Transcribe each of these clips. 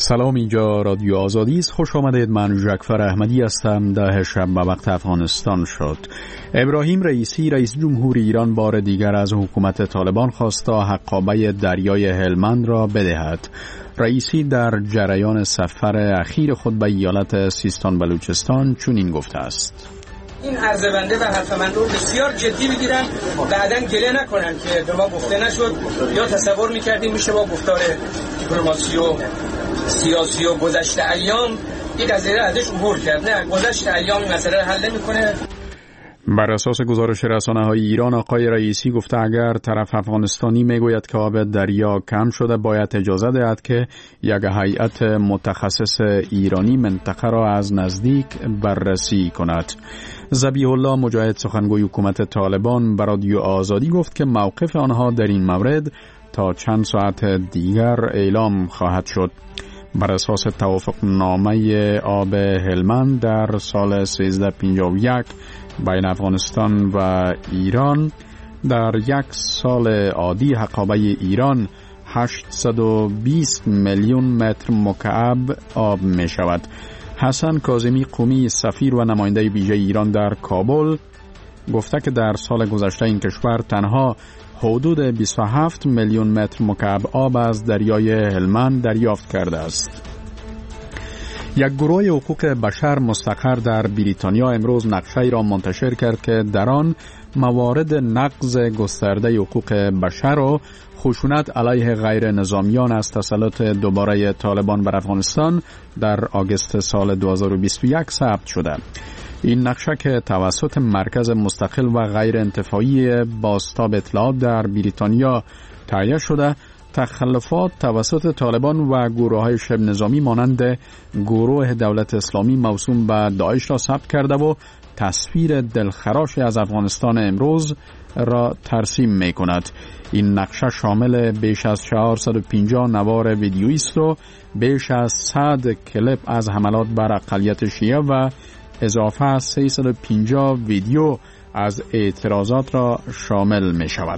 سلام، اینجا رادیو آزادی است. خوش آمدید. من جعفر احمدی هستم. 10 شب به وقت افغانستان شد. ابراهیم رئیسی رئیس جمهور ایران بار دیگر از حکومت طالبان خواست تا حقابه دریای هلمند را بدهد. رئیسی در جریان سفر اخیر خود به ایالت سیستان بلوچستان چنین گفته است: این عرض بنده و حرف من رو بسیار جدی بگیرن، بعداً گله نکنن که به ما گفته نشد یا تصور میکردیم میشه با گفتار دیپلماسی و سیاسی و گذشته ایام این قضیه را ازش عبور کرد. نه، گذشته ایام این مسئله را حل نمیکنه. بر اساس گزارش رسانه‌های ایران، آقای رئیسی گفته اگر طرف افغانستانی میگوید که آب دریا کم شده باید اجازه دهد که یک هیئت متخصص ایرانی منطقه را از نزدیک بررسی کند. ذبیح الله مجاهد سخنگوی حکومت طالبان به رادیو آزادی گفت که موقف آنها در این مورد تا چند ساعت دیگر اعلام خواهد شد. بر اساس توافقنامه آب هلمند در سال 1351 بین افغانستان و ایران، در یک سال عادی حقابه ایران 820 میلیون متر مکعب آب می شود. حسن کاظمی قمی، سفیر و نماینده ویژه ایران در کابل، گفته که در سال گذشته این کشور تنها حدود 27 میلیون متر مکعب آب از دریای هلمند دریافت کرده است. یک گروه حقوق بشر مستقر در بریتانیا امروز نقشه‌ای را منتشر کرد که در آن موارد نقض گسترده حقوق بشر و خشونت علیه غیر نظامیان از تسلط دوباره طالبان بر افغانستان در آگوست سال 2021 ثبت شده. این نقشه که توسط مرکز مستقل و غیر انتفاعی بازتاب اطلاعات در بریتانیا تهیه شده، تخلفات توسط طالبان و گروه‌های شبه نظامی مانند گروه دولت اسلامی موسوم به داعش را ثبت کرده و تصویر دلخراشی از افغانستان امروز را ترسیم می کند. این نقشه شامل بیش از 450 نوار ویدیویی است و بیش از 100 کلیپ از حملات بر اقلیت شیعه و اضافه از 350 ویدیو از اعتراضات را شامل می شود.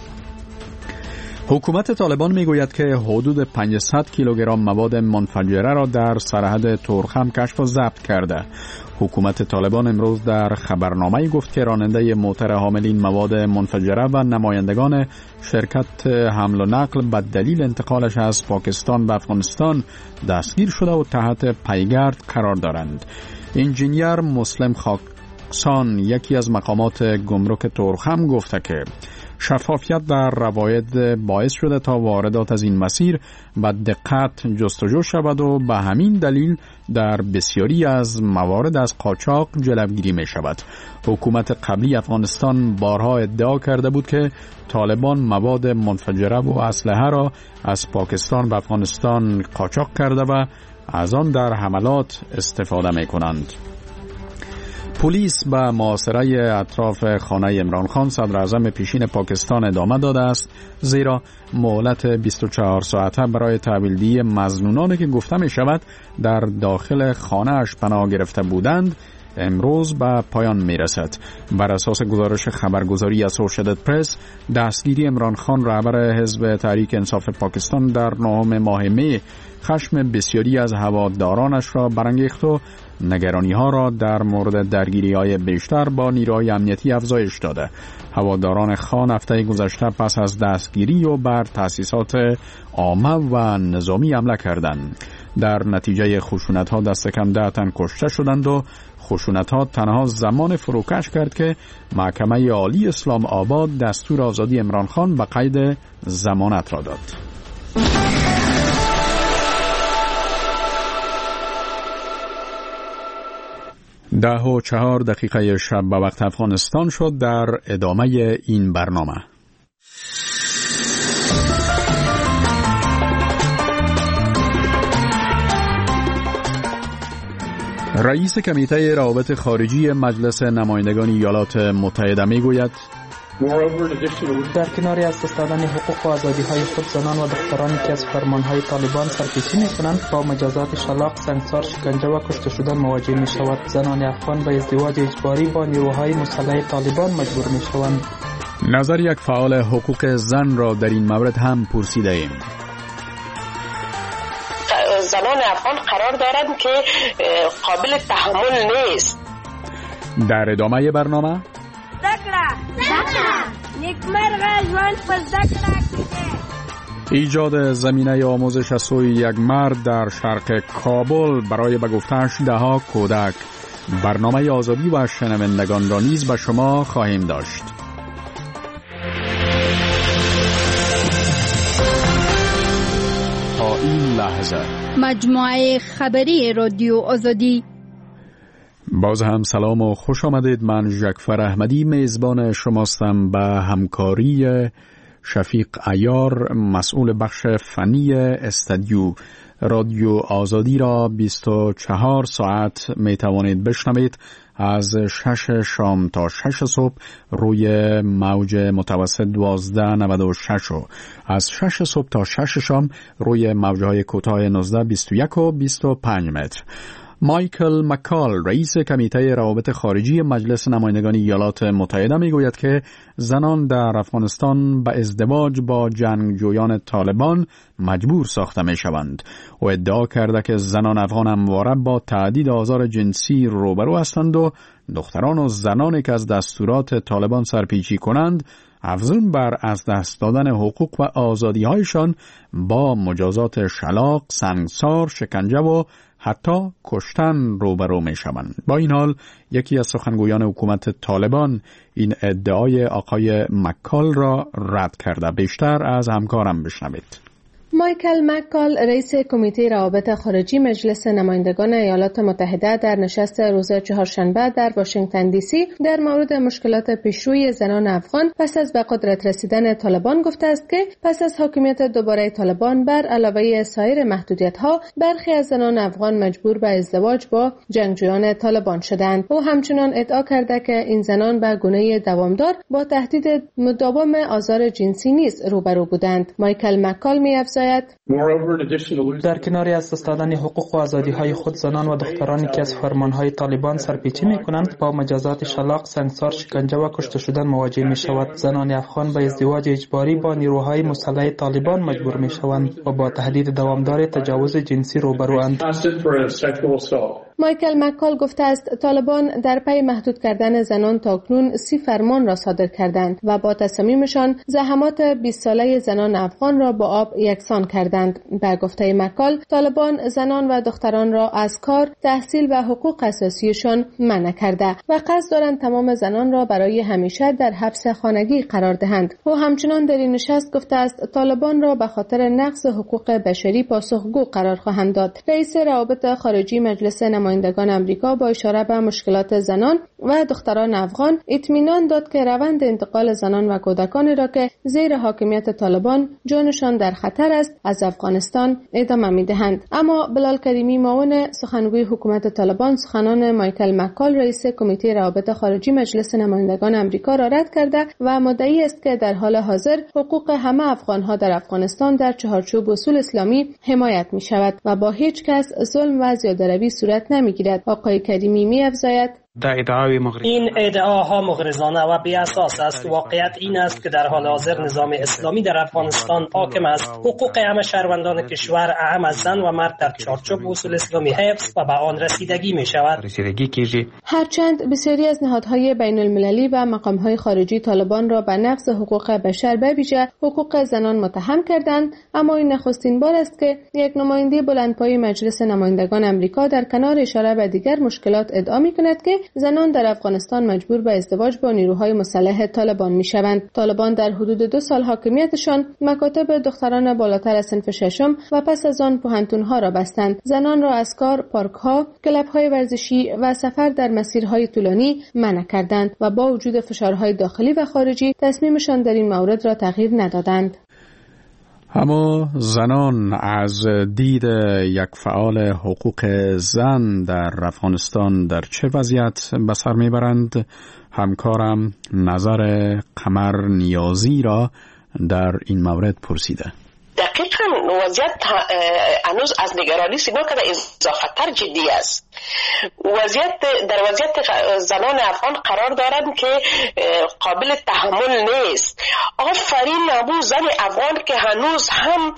حکومت طالبان می گوید که حدود 500 کیلوگرم مواد منفجره را در سرحد تورخم کشف و ضبط کرده. حکومت طالبان امروز در خبرنامه‌ای گفت که راننده موتر حامل این مواد منفجره و نمایندگان شرکت حمل و نقل به دلیل انتقالش از پاکستان به افغانستان دستگیر شده و تحت پیگرد قرار دارند. انجینیر مسلم خاکسان، یکی از مقامات گمرک تورخم، گفته که شفافیت در روایت باعث شده تا واردات از این مسیر با دقت جستجو شود و به همین دلیل در بسیاری از موارد از قاچاق جلوگیری می شود. حکومت قبلی افغانستان بارها ادعا کرده بود که طالبان مواد منفجره و اسلحه را از پاکستان و افغانستان قاچاق کرده و از آن در حملات استفاده می کنند. پلیس به محاصره اطراف خانه عمران خان صدر اعظم پیشین پاکستان ادامه داده است، زیرا مهلت 24 ساعته برای تحویلدهی مظنونانی که گفته می شود در داخل خانه اش پناه گرفته بودند امروز به پایان می رسد. بر اساس گزارش خبرگزاری اسوشیتد پرس، دستگیری عمران خان رهبر حزب تحریک انصاف پاکستان در 9 ماه می خشم بسیاری از هوادارانش را برانگیخت و نگرانی ها را در مورد درگیری های بیشتر با نیروهای امنیتی افزایش داده. هواداران خان هفته گذشته پس از دستگیری و بر تأسیسات عامه و نظامی حمله کردند. در نتیجه خشونت ها دست کم 10 تن کشته شدند و خشونت ها تنها زمان فروکش کرد که محکمه عالی اسلام آباد دستور آزادی عمران خان به قید ضمانت را داد. 10:04 شب به وقت افغانستان شد. در ادامه این برنامه رئیس کمیته روابط خارجی مجلس نمایندگان ایالات متحده میگوید در کنار از دست دادن حقوق و آزادی‌های خود، زنان و دخترانی که از فرمان‌های طالبان سرپیچی می‌کنند با مجازات شلاق، سنگسار، شکنجه و کشته شدن مواجه می‌شود. زنان افغان به ازدواج اجباری با نیروهای مسلح طالبان مجبور می‌شوند. نظر یک فعال حقوق زن را در این مورد هم پرسیده ایم. زنان زنان افغان قرار دارند که قابل تحمل نیست. در ادامه برنامه ایجاد زمینه آموزش از سوی یک مرد در شرق کابل برای به گفته‌اش ده‌ها کودک. برنامه آزادی و شنوندگان را نیز به شما خواهیم داشت. تا این لحظه مجموعه خبری رادیو آزادی. باز هم سلام و خوش آمدید. من جعفر احمدی میزبان شماستم به همکاری شفیق عیار مسئول بخش فنی استودیو. رادیو آزادی را 24 ساعت می توانید بشنوید از 6 شام تا 6 صبح روی موج متوسط 1296 و از 6 صبح تا 6 شام روی موجهای کوتاه 19 21 و 25 متر. مایکل مکال رئیس کمیته روابط خارجی مجلس نمایندگان ایالات متحده میگوید که زنان در افغانستان به ازدواج با جنگجویان طالبان مجبور ساخته می شوند. او ادعا کرده که زنان افغان همواره با تعدید آزار جنسی روبرو هستند و دختران و زنانی که از دستورات طالبان سرپیچی کنند افزون بر از دست دادن حقوق و آزادی هایشان با مجازات شلاق، سنگسار، شکنجه و حتی کشتن روبرو می شوند. با این حال یکی از سخنگویان حکومت طالبان این ادعای آقای مکال را رد کرده. بیشتر از همکارم بشنوید. مایکل مکال رئیس کمیته روابط خارجی مجلس نمایندگان ایالات متحده در نشست روز چهارشنبه در واشنگتن دی سی در مورد مشکلات پیشروی زنان افغان پس از به قدرت رسیدن طالبان گفته است که پس از حاکمیت دوباره طالبان بر علاوه سایر محدودیت‌ها برخی از زنان افغان مجبور به ازدواج با جنگجویان طالبان شدند. او همچنان ادعا کرده که این زنان به گونه دوامدار با تهدید مداوم آزار جنسی نیز روبرو بودند. مایکل مکال می‌افزاید در کنار از دست دادن حقوق و آزادی‌های خود، زنان و دخترانی که از فرمان‌های طالبان سرپیچی می‌کنند با مجازات شلاق، سنگسار، شکنجه و کشته شدن مواجه می‌شود. زنان افغان به ازدواج اجباری با نیروهای مسلح طالبان مجبور می‌شوند و با تهدید دوامدار تجاوز جنسی روبروند. مایکل مکال گفته است طالبان در پی محدود کردن زنان تاکنون 30 فرمان را صادر کردند و با تصمیمشان زحمات 20 ساله زنان افغان را با آب یکسان کردند. بر گفته مکال طالبان زنان و دختران را از کار، تحصیل و حقوق اساسیشان منع کرده و قصد دارند تمام زنان را برای همیشه در حبس خانگی قرار دهند. او همچنان در این نشست گفته است طالبان را به خاطر نقض حقوق بشری پاسخگو قرار خواهند داد. رئیس روابط خارجی مجلس نمایندگان آمریکا با اشاره به مشکلات زنان و دختران افغان اطمینان داد که روند انتقال زنان و کودکانی را که زیر حاکمیت طالبان جانشان در خطر است از افغانستان ادامه می‌دهند. اما بلال کریمی معاون سخنگوی حکومت طالبان سخنان مایکل مکال رئیس کمیته روابط خارجی مجلس نمایندگان آمریکا را رد کرده و مدعی است که در حال حاضر حقوق همه افغان‌ها در افغانستان در چهارچوب اصول اسلامی حمایت می‌شود و با هیچ کس ظلم و زیاده‌روی صورت نمی‌گیرد. آقای کریمی می‌افزاید این ادعاها مغرضانه و بی اساس است. واقعیت این است که در حال حاضر نظام اسلامی در افغانستان حاکم است. حقوق همه شهروندان کشور، اهم از زن و مرد، در چارچوب اصول اسلامی حفظ و به آن رسیدگی می شود. هرچند بسیاری از نهادهای بین المللی و مقامهای خارجی طالبان را به نقض حقوق بشر به ویژه حقوق زنان متهم کردند، اما این نخستین بار است که یک نماینده بلندپایه مجلس نمایندگان آمریکا در کنار اشاره به دیگر مشکلات ادعا می‌کند که زنان در افغانستان مجبور به ازدواج با نیروهای مسلح طالبان می‌شوند. طالبان در حدود 2 سال حاکمیتشان مکاتب دختران بالاتر از صنف ششم و پس از آن پوهنتون‌ها را بستند. زنان را از کار، پارک‌ها، کلب‌های ورزشی و سفر در مسیرهای طولانی منع کردند و با وجود فشارهای داخلی و خارجی تصمیمشان در این مورد را تغییر ندادند. اما زنان از دید یک فعال حقوق زن در افغانستان در چه وضعیت به سر میبرند؟ همکارم نظر قمر نیازی را در این مورد پرسیده. دقیقاً وضعیت هنوز از نگرانی سیما که اضافتر جدی است. در وضعیت زنان افغان قرار دارند که قابل تحمل نیست. آفرین نامو زن افغان که هنوز هم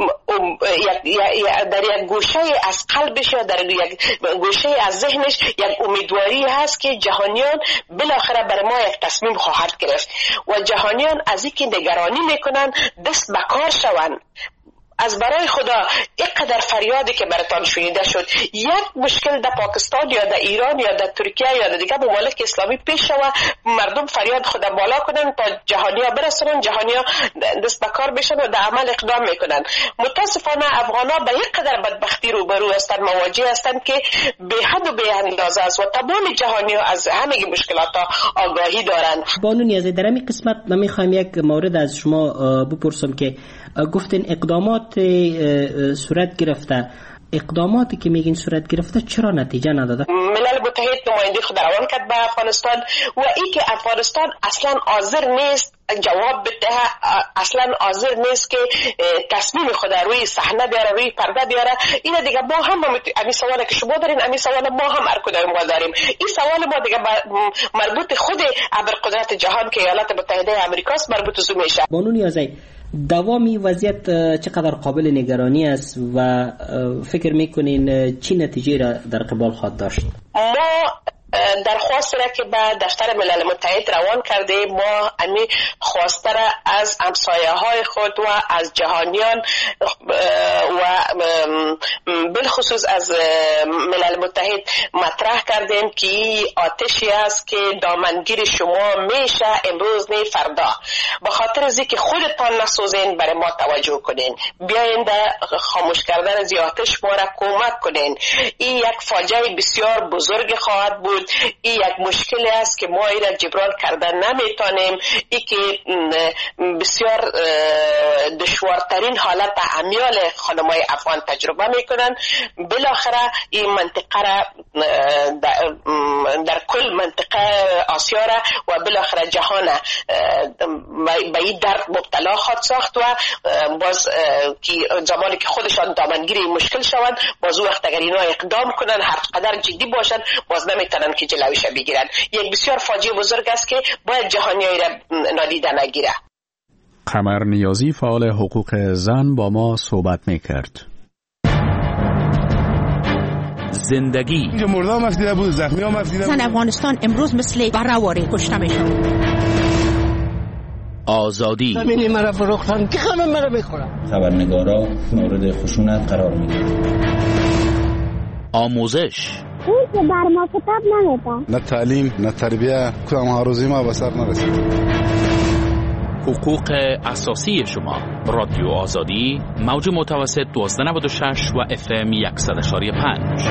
در یک گوشه از قلبش یا در یک گوشه از ذهنش یک امیدواری هست که جهانیان بالاخره بر ما یک تصمیم خواهد گرفت و جهانیان از اینکه نگرانی میکنن دست به کار شوند. از برای خدا اینقدر فریادی که براتان شنیده شد، یک مشکل در پاکستان یا در ایران یا در ترکیه یا در دیگه ممالک اسلامی پیش شود، مردم فریاد خدا بالا کنن تا جهانیا برسونن، جهانیا دست به کار بشن و در عمل اقدام میکنن. متاسفانه افغانا به اینقدر بدبختی روبرو هستند، مواجه هستند که به حد و به اندازه است و تمام جهانیا از همه مشکلات آگاهی دارند. بانو نیازی، در این قسمت من میخوایم یک مورد از شما بپرسم که گفتین اقدامات صورت گرفته، اقداماتی که میگین صورت گرفته چرا نتیجه نداده؟ ملل متحد نماینده خود روان کرد به افغانستان و ای که افغانستان اصلا حاضر نیست جواب بده، اصلا حاضر نیست که تصمیم خود روی صحنه بیاره، روی پرده بیاره. این دیگه ما هم همین سوالی که شما دارین، همین سوال ما هم هر کدوم ما داریم. این سوال ما دیگه مربوط خود ابرقدرت جهان که ایالات متحده آمریکاست مربوط زو میشه. بانو نیازی، دوامی وضعیت چقدر قابل نگرانی است و فکر میکنین چی نتیجه را در قبال خواهد داشت؟ ما درخواست را که به دفتر ملل متحد روان کرده، ما امی خواسته را از همسایه های خود و از جهانیان و بالخصوص از ملل متحد مطرح کردیم که آتشی است که دامنگیر شما میشه امروز نه فردا. به خاطر از اینکه خودتان نسوزین برای ما توجه کنین، بیاین در خاموش کردن از آتش ما را کمک کنین. این یک فاجعه بسیار بزرگ خواهد بود. این یک مشکلی است که ما این را جبران کردن نمیتونیم. این که بسیار دشوارترین حالت امیال خانمای افغان تجربه میکنن. بالاخره این منطقه را در کل منطقه آسیا را و بالاخره جهان به این درد مبتلا خواهد ساخت و باز که زمانی که خودشان دامنگیر مشکل شوند، باز وقت اگر اینا اقدام کنن هر قدر جدی باشن باز نمیتونن که جلویش بگیرن. یک بسیار فاجعه بزرگ است که باید جهانیایی را نادیده نگیره. قمر نیازی فعال حقوق زن با ما صحبت میکرد. زندگی مردم افدیده بود، زخمی هم افدیده بود. زن افغانستان امروز مثل برهواری کشته میشون. آزادی زمینی مرا فروختن که همه مرا میخورن. خبرنگارا مورد خشونت قرار میگیرن. آموزش اون که بر ما کتاب نمیدن، نه تعلیم نه تربیه، کدام هاروزی ما به سر نرسید. حقوق اساسی شما. رادیو آزادی، موج متوسط 1296 و FM 100.5.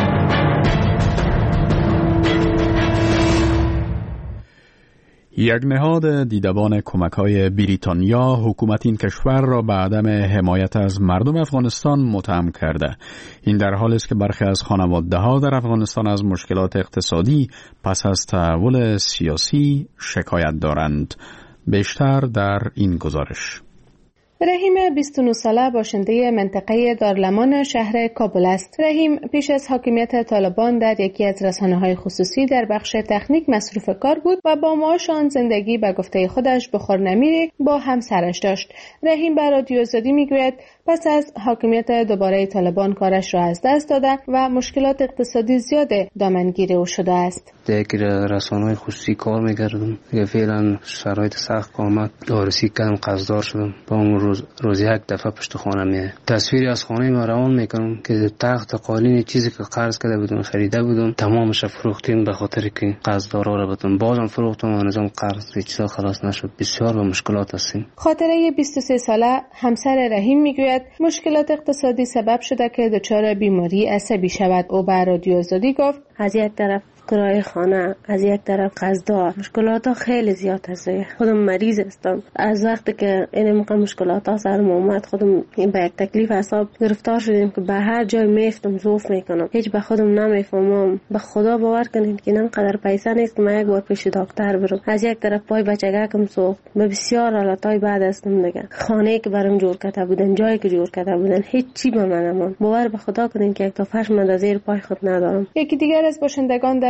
یک نهاد دیدبان کمک‌های بریتانیا حکومت این کشور را به عدم حمایت از مردم افغانستان متهم کرده. این در حالی است که برخی از خانواده‌ها در افغانستان از مشکلات اقتصادی پس از تحول سیاسی شکایت دارند. بیشتر در این گزارش. رحیم 29 ساله باشنده منطقه دارلمان شهر کابل است. رحیم پیش از حاکمیت طالبان در یکی از رسانه‌های خصوصی در بخش تکنیک مصروف کار بود و با معاش آن زندگی به گفته خودش بخور نمیره با همسرش داشت. رحیم به رادیو آزادی میگوید پس از حاکمیت دوباره طالبان کارش را از دست داده و مشکلات اقتصادی زیاد دامنگیر او شده است. در رسانه‌های خصوصی کار می‌کردم. فعلا شرایط سخت آمد، دارسی کردم، قرضدار شدم. با اون روزی یک دفعه پشت خانه میه. تصویری از خانه ما روان میکنم که تخت قالین چیزی که قرض کرده بودم خریده بودم تمامش فروختیم به خاطر که قرضدارا را بودم. بازم فروختم و نظام قرض چیزا خلاص نشد. بسیار به مشکلات هستیم. خاطره 23 ساله همسر رحیم میگوید مشکلات اقتصادی سبب شده که دچار بیماری عصبی شود. او به رادیو آزادی گفت از یک طرف کرایه خانه، از یک طرف قرضدار، مشکلات ها خیلی زیاد هست. خودم مریض هستم. از وقتی که این موقع مشکلات ها سرم اومد خودم به یک تکلیف حساب گرفتار شدیم که به هر جای میفتم ظوف میکنم. هیچ به خودم نمیفهمم. به خدا باور کنید که اینقدر پیسه نیست که من یک بار پیش دکتر برم. از یک طرف پای بچگکم سوخت. به بسیار حالتای بد هستم دیگه. خانه که برام جور کرده بودن، جایی که جور کرده بودن، هیچ چی به من نموند. باور به خدا کنید که یک تا فرش من زیر پای خود ندارم. یکی دیگر از باشندگان در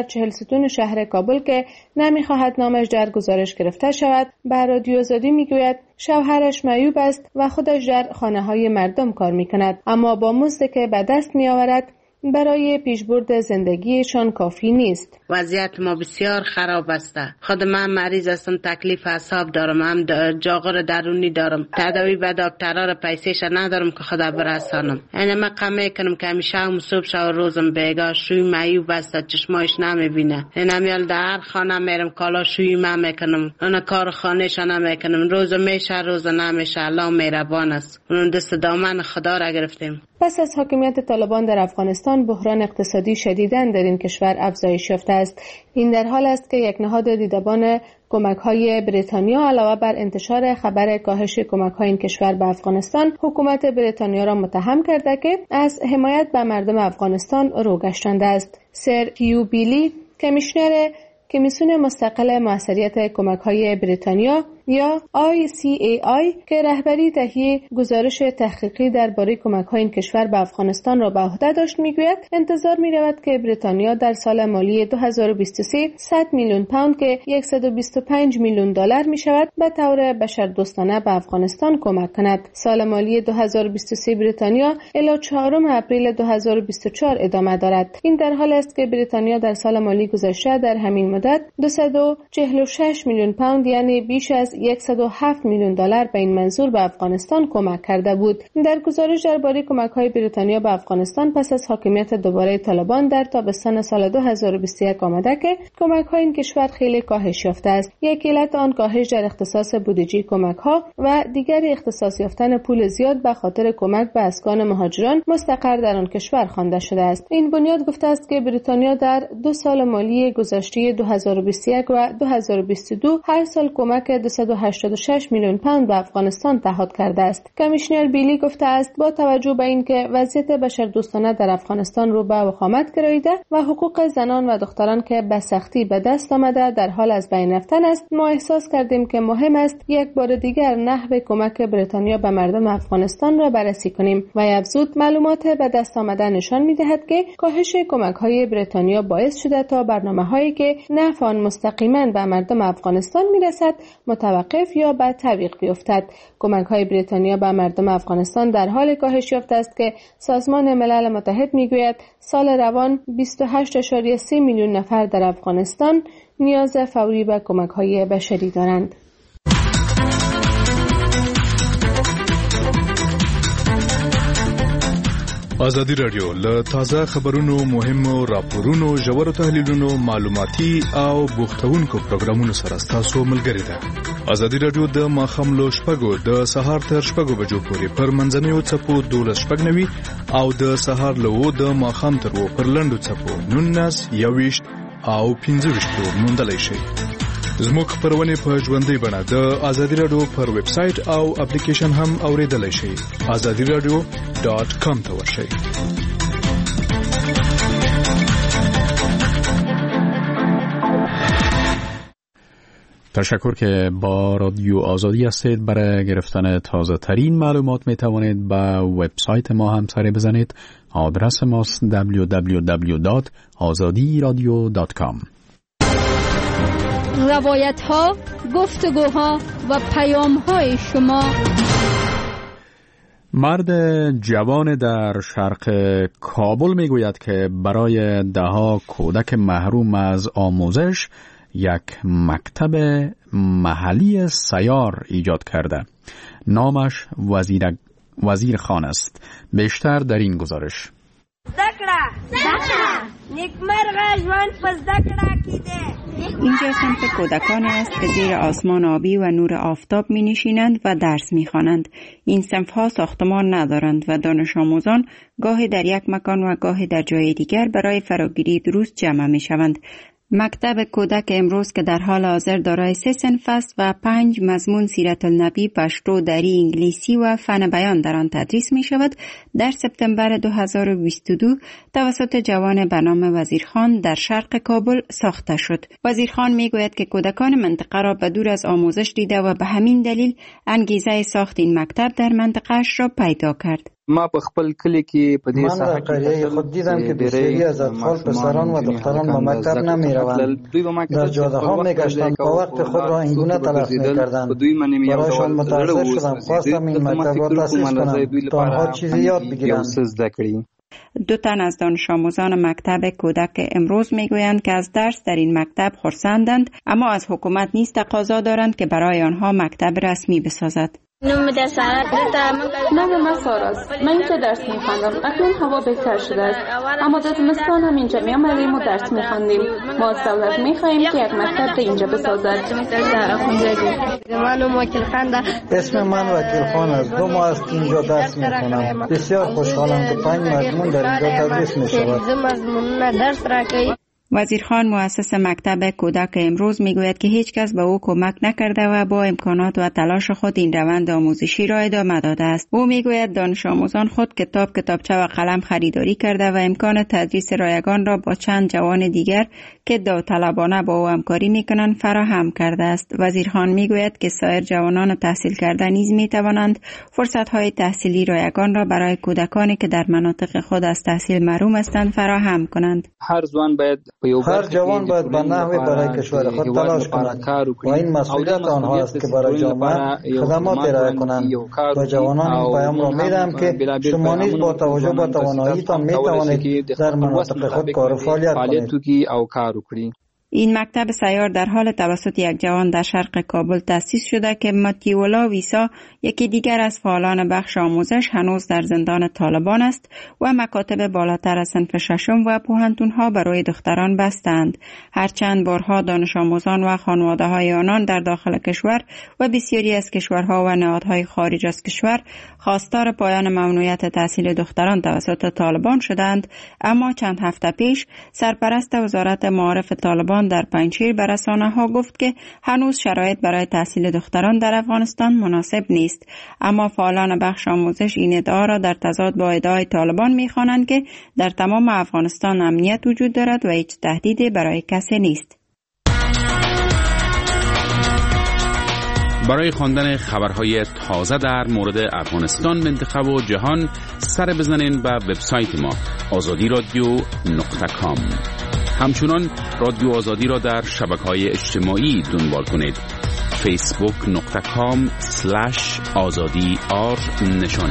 40 ستون شهر کابل که نمی‌خواهد نامش در گزارش گرفته شود، به رادیو آزادی میگوید شوهرش معیوب است و خودش در خانه‌های مردم کار می‌کند، اما با مزدی که به دست می‌آورد برای پیشبرد زندگیشان کافی نیست. وضعیت ما بسیار خراب است. خود من مریض هستم، تکلیف اعصاب دارم، هم جاغور درونی دارم، تداوی به دکترها را پیسه‌ش ندارم که خدا برسانم. یعنی من کمی کنم که همیشه صبح شب روزم بیگاه شوی معیوب است، چشمایش نمیبینه. نمیال در هر خانه میرم کالا شوی من میکنم، اون کار خانه‌ش نمیکنم، روز میشه روز نمیشه. الله مهربان است. اون دست دامن خدا را گرفتیم. پس از حاکمیت طالبان در افغانستان، بحران اقتصادی شدیداً در این کشور افزایش یافته است. این در حال است که یک نهاد دیدبان کمک‌های بریتانیا علاوه بر انتشار خبر کاهش کمک‌های این کشور به افغانستان، حکومت بریتانیا را متهم کرده که از حمایت به مردم افغانستان رو گشتانده است. سر هیو بیلی، کمیشنر کمیسیون مستقل موثریت کمک‌های بریتانیا یا ICAI که رهبری تهیه گزارش تحقیقی درباره کمک‌های این کشور به افغانستان را به عهده داشت، میگوید انتظار می‌رود که بریتانیا در سال مالی 2023 100 میلیون پوند که 125 میلیون دلار می‌شود به طور بشردوستانه به افغانستان کمک کند. سال مالی 2023 بریتانیا الی 4 اپریل 2024 ادامه دارد. این در حال است که بریتانیا در سال مالی گذشته در همین مدت 246 میلیون پوند یعنی بیش از 107 میلیون دلار به این منظور به افغانستان کمک کرده بود. در گزارش درباره کمک‌های بریتانیا به افغانستان پس از حاکمیت دوباره طالبان در تابستان سال 2021 آمده که کمک‌های این کشور خیلی کاهش یافته است. یک علت آن کاهش در اختصاص بودجه کمک‌ها و دیگر اختصاص یافتن پول زیاد به خاطر کمک به اسکان مهاجران مستقر در آن کشور خوانده شده است. این بنیاد گفته است که بریتانیا در 2 سال مالی گذشته 2021 و 2022 هر سال کمک 286 میلیون پوند به افغانستان تعهد کرده است. کمیشنر بیلی گفته است با توجه به اینکه وضعیت بشردوستانه در افغانستان رو به وخامت گراییده و حقوق زنان و دختران که به سختی به دست آمده در حال از بین رفتن است، ما احساس کردیم که مهم است یک بار دیگر نحو کمک بریتانیا به مردم افغانستان را بررسی کنیم. و افزود معلومات به دست آمده نشان می‌دهد که کاهش کمک‌های بریتانیا باعث شده تا برنامه‌هایی که نفع آن مستقیما به مردم افغانستان می‌رسد متوقف یا به تعویق بیفتد. کمک‌های بریتانیا به مردم افغانستان در حال کاهش یافته است که سازمان ملل متحد میگوید سال روان 28.3 میلیون نفر در افغانستان نیاز فوری به کمک‌های بشری دارند. آزادی رادیو له تازه خبرونو، مهمو راپورونو، ژورو تحلیلونو، معلوماتي او بوختونکو پروګرامونو سره تاسو ملګری ده. آزادی رادیو د ماخام لو شپږو د سهار تر شپږو بجو پورې پر منځنیو چپو 12:09 او د سهار له د ماخام تر و پر لندو چپو 19 21 او 15 موندلای شي. زموږ خبرونه په ژوندۍ بڼه د آزادی رادیو پر ویب سټ او اپلیکیشن هم اوریدلای شئ. azadiradio.com ته ورشئ. تشکر که با رادیو آزادی هستید. برای گرفتن تازه ترین معلومات می توانید به وبسایت ما هم سری بزنید. آدرس ماست www.azadiradio.com. روایت ها، گفتگوها و پیام های شما. مرد جوان در شرق کابل میگوید که برای دهها کودک محروم از آموزش یک مکتب محلی سیار ایجاد کرده. نامش وزیرخان است. بیشتر در این گزارش. اینجا صنف کودکانی است که زیر آسمان آبی و نور آفتاب می نشینند و درس می خوانند. این صنف ها ساختمان ندارند و دانش آموزان گاهی در یک مکان و گاهی در جای دیگر برای فراگیری دروس جمع می شوند. مکتب کودک امروز که در حال حاضر دارای 3 صنف است و 5 مضمون سیرت النبی، پشتو، دری، انگلیسی و فن بیان در آن تدریس می شود، در سپتامبر 2022 توسط جوان به نام وزیرخان در شرق کابل ساخته شد. وزیرخان می گوید که کودکان منطقه را به دور از آموزش دیده و به همین دلیل انگیزه ساخت این مکتب در منطقه‌اش را پیدا کرد. ما په خپل کلی کې په دې ساحه کې خود دیدم که بسیاری از اطفال پسران و دختران به مکتب نمیروند. در جاده ها میگشتند و وقت خود را اینگونه تلف میکردند. برایشان متاسف شدم، خواستم این مکتب را تأسیس کنم تا آنها چیزی یاد بگیرند. دو تن از دانش آموزان مکتب کودک امروز میگویند که از درس در این مکتب خرسندند، اما از حکومت نیز تقاضا دارند که برای آنها مکتب رسمی بسازد. نام ساراست. من اینجا درس میخواندم. اکنون هوا بهتر شده است، اما در زمستان هم اینجا میآمدیم و درس میخواندیم. ما از دولت میخواهیم که یک مکتب اینجا بسازد. اسم من وکیل خان است. 2 ماه است اینجا درس میخوانم. بسیار خوشحالم که 5 مضمون در اینجا تدریس میشود. وزیرخان مؤسس مکتب کودک امروز میگوید که هیچ کس به او کمک نکرده و با امکانات و تلاش خود این روند آموزشی را ادامه داده است. او میگوید دانش آموزان خود کتابچه و قلم خریداری کرده و امکان تدریس رایگان را با چند جوان دیگر که داوطلبانه با او همکاری میکنند فراهم کرده است. وزیرخان میگوید که سایر جوانان تحصیل کرده نیز میتوانند فرصت‌های تحصیلی رایگان را برای کودکانی که در مناطق خود از تحصیل محروم هستند فراهم کنند. هر جوان باید به نحوی برای کشور خود تلاش کند و این مسئولیت آنها است که برای جامعه خدمات ارائه کنند. و جوانان این پیام را میدهم که شما نیز با توجه به تواناییتان میتوانید در مناطق خود کار و فعالیت کنید. این مکتب سیار در حال توسط یک جوان در شرق کابل تأسیس شده که متیولا ویسا، یکی دیگر از فعالان بخش آموزش، هنوز در زندان طالبان است و مکاتب بالاتر از صنف ششم و پوهنتون‌ها برای دختران بستند. هرچند بارها دانش آموزان و خانواده‌های آنان در داخل کشور و بسیاری از کشورها و نهادهای خارج از کشور خواستار پایان ممنوعیت تحصیل دختران توسط طالبان شدند، اما چند هفته پیش سرپرست وزارت معارف طالبان در پنجشیر به رسانه‌ها گفت که هنوز شرایط برای تحصیل دختران در افغانستان مناسب نیست. اما فعالان بخش آموزش این ادعا را در تضاد با ادعای طالبان می‌خوانند که در تمام افغانستان امنیت وجود دارد و هیچ تهدیدی برای کسی نیست. برای خواندن خبرهای تازه در مورد افغانستان، منطقه و جهان سر بزنین به وبسایت ما azadi.radio.com. همچنان رادیو آزادی را در شبکه‌های اجتماعی دنبال کنید. facebook.com/azadi_r نشانی.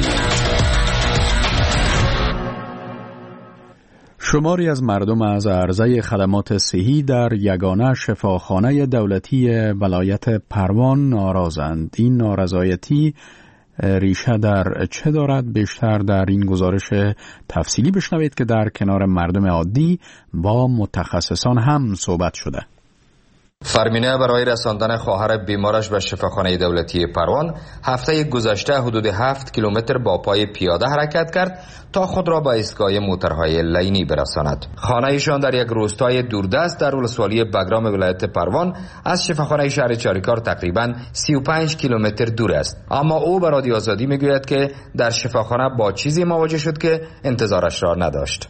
شماری از مردم از عرضه خدمات صحی در یگانه شفاخانه دولتی ولایت پروان ناراضند. این نارضایتی ریشه در چه دارد؟ بیشتر در این گزارش تفصیلی بشنوید که در کنار مردم عادی با متخصصان هم صحبت شده. فرمینه برای رساندن خواهر بیمارش به شفاخانه دولتی پروان هفته گذشته حدود 7 کیلومتر با پای پیاده حرکت کرد تا خود را به ایستگاه موترهای لینی برساند. خانه ایشان در یک روستای دوردست در ولسوالی بگرام ولایت پروان از شفاخانه شهر چاریکار تقریباً 35 کیلومتر دور است. اما او به رادیو آزادی میگوید که در شفاخانه با چیزی مواجه شد که انتظارش را نداشت.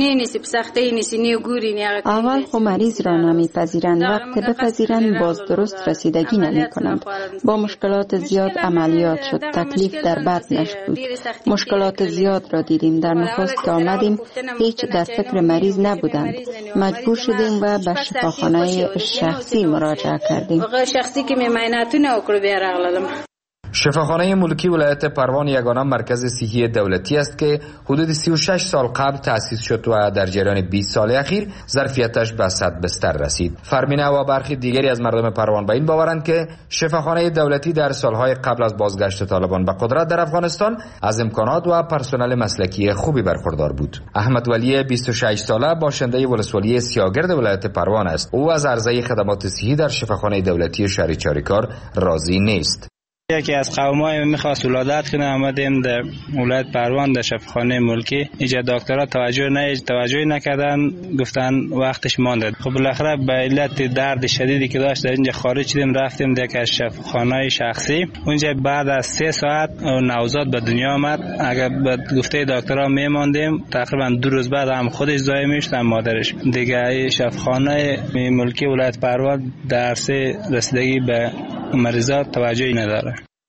اول خو مریض را نمیپذیرند، وقت بپذیرند باز درست رسیدگی نمی کنند. با مشکلات زیاد عملیات شد، تکلیف در بد نشد. مشکلات زیاد را دیدیم. در نخست که آمدیم هیچ در فکر مریض نبودند. مجبور شدیم و به شفاخانه شخصی مراجعه کردیم. شفاخانه ملکی ولایت پروان یگانه مرکز صحی دولتی است که حدود 36 سال قبل تأسیس شد و در جریان 20 سال اخیر ظرفیتش به 100 بستر رسید. فرمینه و برخی دیگری از مردم پروان به این باورند که شفاخانه دولتی در سالهای قبل از بازگشت طالبان به قدرت در افغانستان از امکانات و پرسنل مسلکی خوبی برخوردار بود. احمد ولی 26 ساله باشنده ولسوالی سیاگرد ولایت پروان است. او از عرضه خدمات صحی در شفاخانه دولتی شهر چاریکار راضی نیست. یکی از قومای میخواست ولادت کنه، آمدیم در ولایت پروان در شفاخانه ملکی. اینجا دکترها توجه نکردن، گفتن وقتش مانده. خب بالاخره به علت درد شدیدی که داشت در اینجا خارج شدیم، رفتیم در یک شفاخانه شخصی. اونجا بعد از 3 ساعت نوزاد به دنیا آمد. اگر به گفته دکترها میماندیم تقریبا 2 روز بعد هم خودش زایه میشد، هم مادرش. دیگه شفاخانه ملکی ولایت پروان در رسیدگی به مریضات توجهی نداره.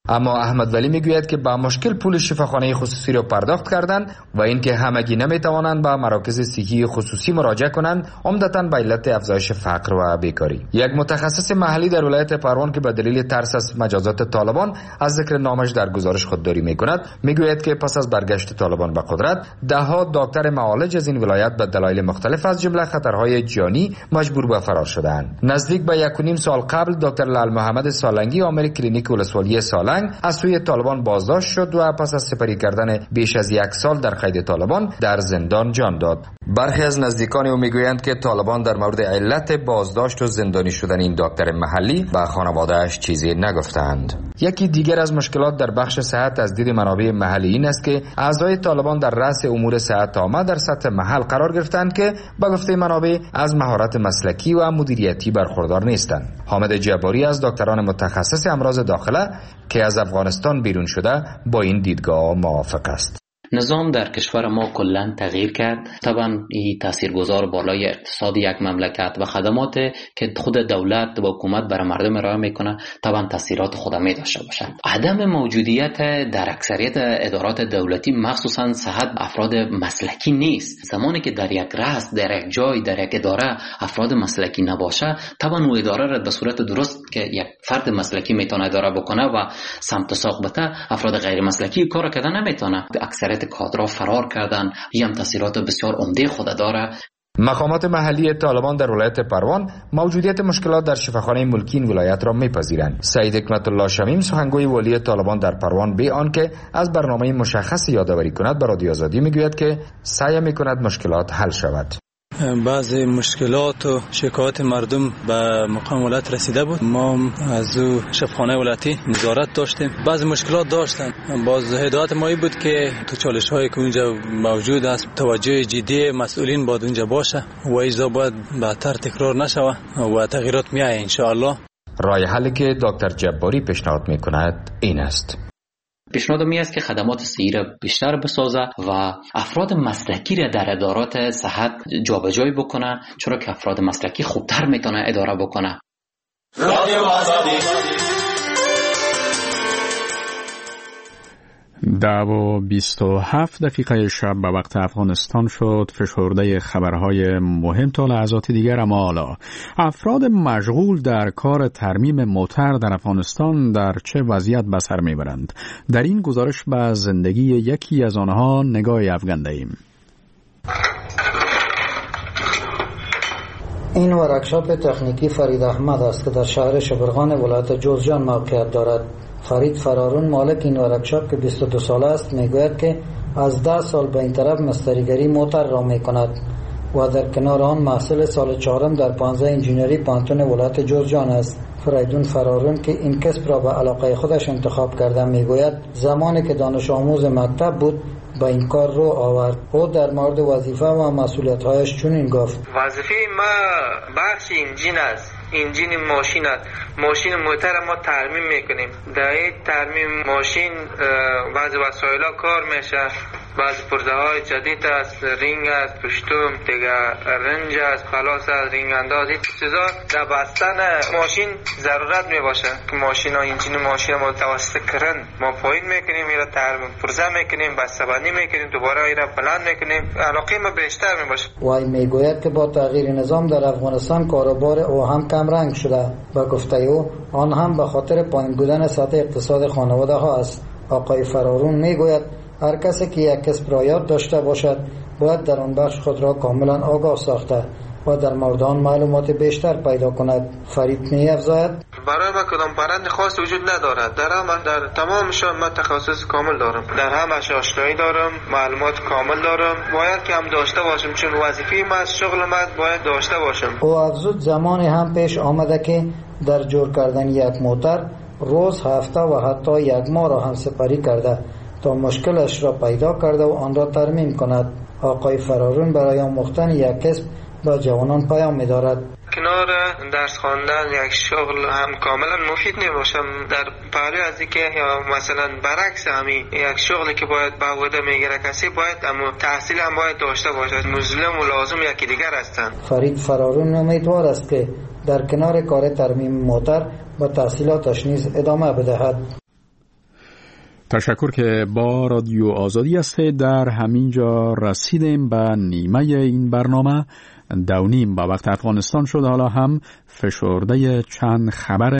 اما احمد ولی میگوید که با مشکل پول شفاخانه خصوصی را پرداخت کردند و اینکه همگی نمیتوانند به مراکز صحی خصوصی مراجعه کنند، عمدتاً به علت افزایش فقر و بیکاری. یک متخصص محلی در ولایت پروان که به دلیل ترس از مجازات طالبان از ذکر نامش در گزارش خودداری میکند، میگوید که پس از برگشت طالبان به قدرت، دهها دکتر معالج از این ولایت به دلایل مختلف از جمله خطرهای جانی مجبور به فرار شدند. نزدیک به 1.5 سال قبل دکتر لال محمد سالنگی عامل کلینیک ولسوالی سالنگ از سوی طالبان بازداشت شد و پس از سپری کردن بیش از 1 سال در قید طالبان در زندان جان داد. برخی از نزدیکان او میگویند که طالبان در مورد علت بازداشت و زندانی شدن این دکتر محلی به خانواده‌اش چیزی نگفتند. یکی دیگر از مشکلات در بخش صحت از دید منابع محلی این است که اعضای طالبان در رأس امور صحت عامه در سطح محل قرار گرفتند که به گفته منابع از مهارت مسلکی و مدیریتی برخوردار نیستند. حامد جباری از دکتران متخصص امراض داخله که از افغانستان بیرون شده با این دیدگاه موافق است. نظام در کشور ما کلا تغییر کرد. طبعا این تاثیرگذار بالای اقتصاد یک مملکت و خدمات که خود دولت و حکومت برای مردم ارائه میکنه طبعا تاثیرات خود می داشته باشد. عدم موجودیت در اکثریت ادارات دولتی مخصوصا صحت افراد مسلکی نیست. زمانی که در یک رأس، در یک جای، در یک اداره افراد مسلکی نباشه، طبعا اون اداره را به صورت درست که یک فرد مسلکی میتونه اداره بکنه و سمت و ساق بده، افراد غیر مسلکی کار کردن نمیتونه. اکثریت کادرها فرار کردن. این هم تاثیرات بسیار عمده خود داره. مقامات محلی طالبان در ولایت پروان موجودیت مشکلات در شفاخانه ملکی این ولایت را میپذیرند. سعید حکمت الله شمیم سخنگوی والی طالبان در پروان بی آنکه از برنامه مشخص یادآوری کند به رادیو آزادی میگوید که سعی میکند مشکلات حل شود. بعضی مشکلات و شکایات مردم به مقام ولایت رسیده بود. ما از شفاخانه ولایتی نظارت داشتیم. بعضی مشکلات داشتن. باز هدایت ما بود که تو چالش‌هایی که اونجا موجود است توجه جدی مسئولین باید اونجا باشه و اجرا باید بهتر تکرار نشود و تغییرات میاد ان شاء الله. راه حلی که دکتر جباری پیشنهاد میکند این است. پیشنهاد می است که خدمات صحی را بیشتر بسازه و افراد مسلکی را در ادارات صحت جابجایی بکنه، چرا که افراد مسلکی خوبتر میتونه اداره بکنه. رادیو آزادی 10:27 شب به وقت افغانستان شد. فشرده خبرهای مهم تا لحظات دیگر. اما حالا افراد مشغول در کار ترمیم موتر در افغانستان در چه وضعیت به سر میبرند؟ در این گزارش به زندگی یکی از آنها نگاهی افکنده‌ایم. این ورکشاپ تکنیکی فرید احمد است که در شهر شبرغان ولایت جوزجان موقعیت دارد. فرید فرارون مالک این ورکشاپ که 22 ساله است میگوید که از 10 سال به این طرف مستریگری موتر را میکند و در کنار آن محصل سال 4 در 15 انجینری پانتون ولایت جوزجان است. فریدون فرارون که این کسب را به علاقه خودش انتخاب کرده میگوید زمانی که دانش آموز مکتب بود با این کار رو آورد. او در مورد وظیفه و مسئولیت‌هایش چنین گفت: وظیفه ما بخش انجین است. انجین ماشین است. ماشین موتر ما ترمیم میکنیم. در این ترمیم ماشین بعضی وسایل کار میشه. بعضی پرده های جدید است، رینگ است، پشتوم دیگه، رنج است، خلاص است، رینگ انداز، این چیزا در بستن ماشین ضرورت میباشه که ماشین ها انجین ماشین ما توسط کرن ما پایین میکنیم، میره ترمیم پرزه میکنیم، بسته‌بندی میکنیم، دوباره اینا بلند میکنیم. علاقه ما بیشتر میباشه. وای میگوید که با تغییر نظام در افغانستان کاروبار او هم کم رنگ شده. با گفته او آن هم به خاطر پایین بودن سطح اقتصاد خانواده ها است. آقای فرارون میگوید هر کسی که یک کسب را یاد داشته باشد باید در آن بخش خود را کاملا آگاه ساخته و در مورد آن معلومات بیشتر پیدا کند. فرید می‌افزاید: برای ما کدام پرند خاص وجود ندارد. در تمامشان من تخصص کامل دارم. در همش آشنایی دارم، معلومات کامل دارم. باید که هم داشته باشم، چون وظیفه من شغل من باید داشته باشم. او افزود زمانی هم پیش آمده که در جور کردن یک موتر روز، هفته و حتی یک ماه را هم سپری کرده تا مشکلش را پیدا کرده و آن را ترمیم کند. آقای فرارون برای آموختن یک کسب با جوانان پیام می‌دارد: کنار درس خواندن یک شغل هم کاملا مفید نباشم. در پهلو از اینکه یا مثلا برعکس همین یک شغلی که باید به عهده میگیره کسی باید اما تحصیل هم باید داشته باشد. مظلوم و لازم یکی دیگر هستند. فرید فرارون امیدوار است که در کنار کار ترمیم موتر و تحصیلاتش نیز ادامه بدهد. تشکر که با رادیو آزادی هستید. در همینجا رسیدیم به نیمه این برنامه. 2:30 به وقت افغانستان شد. حالا هم فشرده چند خبر